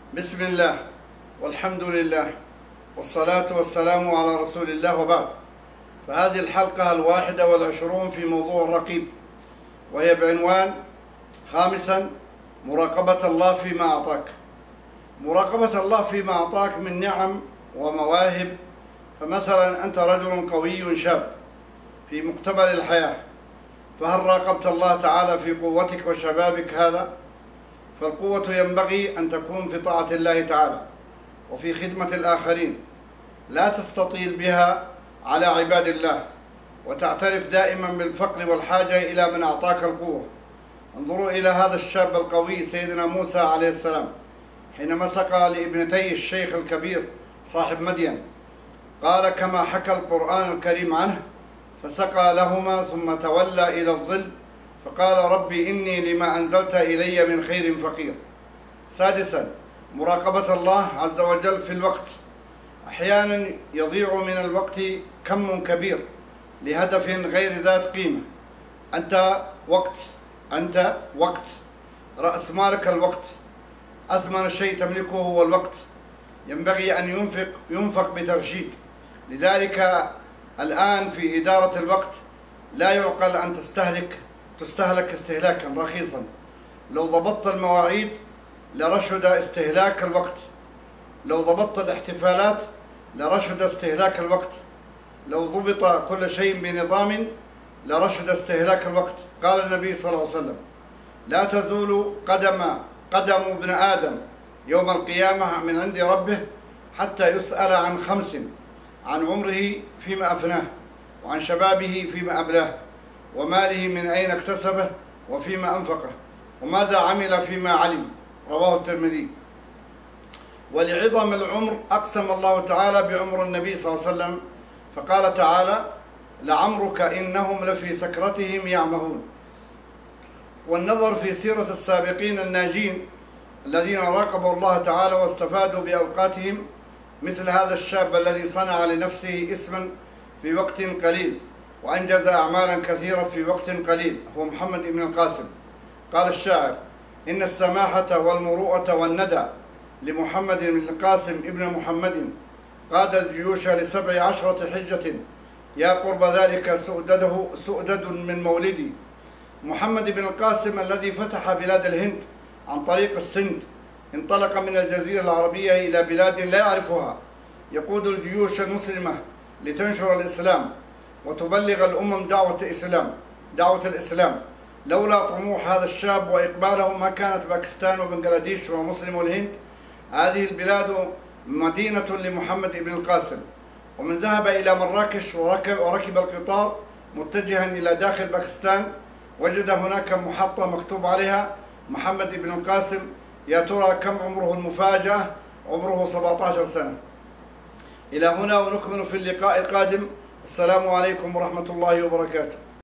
بسم الله والحمد لله والصلاة والسلام على رسول الله، وبعد. فهذه الحلقة 21 في موضوع الرقيب، وهي بعنوان خامسا: مراقبة الله فيما أعطاك. مراقبة الله فيما أعطاك من نعم ومواهب. فمثلا أنت رجل قوي شاب في مقتبل الحياة، فهل راقبت الله تعالى في قوتك وشبابك هذا؟ فالقوة ينبغي أن تكون في طاعة الله تعالى وفي خدمة الآخرين، لا تستطيل بها على عباد الله، وتعترف دائما بالفقر والحاجة إلى من أعطاك القوة. انظروا إلى هذا الشاب القوي سيدنا موسى عليه السلام، حينما سقى لابنتي الشيخ الكبير صاحب مدين، قال كما حكى القرآن الكريم عنه: فسقى لهما ثم تولى إلى الظل فقال ربي إني لما أنزلت إلي من خير فقير. سادسا: مراقبة الله عز وجل في الوقت. أحيانا يضيع من الوقت كم كبير لهدف غير ذات قيمة. أنت وقت، رأس مالك الوقت، أثمن شيء تملكه هو الوقت، ينبغي أن ينفق بترشيد. لذلك الآن في إدارة الوقت لا يعقل أن تستهلك استهلاكا رخيصا. لو ضبطت المواعيد لرشد استهلاك الوقت، لو ضبطت الاحتفالات لرشد استهلاك الوقت، لو ضبط كل شيء بنظام لرشد استهلاك الوقت. قال النبي صلى الله عليه وسلم: لا تزول قدم ابن آدم يوم القيامة من عند ربه حتى يسأل عن 5: عن عمره فيما أفناه، وعن شبابه فيما أبلاه، وماله من أين اكتسبه وفيما أنفقه، وماذا عمل فيما علم. رواه الترمذي. ولعظم العمر أقسم الله تعالى بعمر النبي صلى الله عليه وسلم، فقال تعالى: لعمرك إنهم لفي سكرتهم يعمهون. والنظر في سيرة السابقين الناجين الذين راقبوا الله تعالى واستفادوا بأوقاتهم، مثل هذا الشاب الذي صنع لنفسه اسما في وقت قليل وأنجز أعمالا كثيرة في وقت قليل، هو محمد بن القاسم. قال الشاعر: إن السماحة والمروءة والندى لمحمد بن القاسم ابن محمد، قاد الجيوش ل17 حجة، يا قرب ذلك سؤدد من مولدي. محمد بن القاسم الذي فتح بلاد الهند عن طريق السند، انطلق من الجزيرة العربية إلى بلاد لا يعرفها، يقود الجيوش المسلمة لتنشر الإسلام وتبلغ الأمم دعوة الإسلام. لولا طموح هذا الشاب وإقباله ما كانت باكستان وبنغلاديش ومسلم الهند هذه البلاد مدينة لمحمد بن القاسم. ومن ذهب إلى مراكش وركب القطار متجها إلى داخل باكستان، وجد هناك محطة مكتوب عليها محمد بن القاسم. يا ترى كم عمره المفاجأة؟ عمره 17 سنة. إلى هنا ونكمل في اللقاء القادم. السلام عليكم ورحمة الله وبركاته.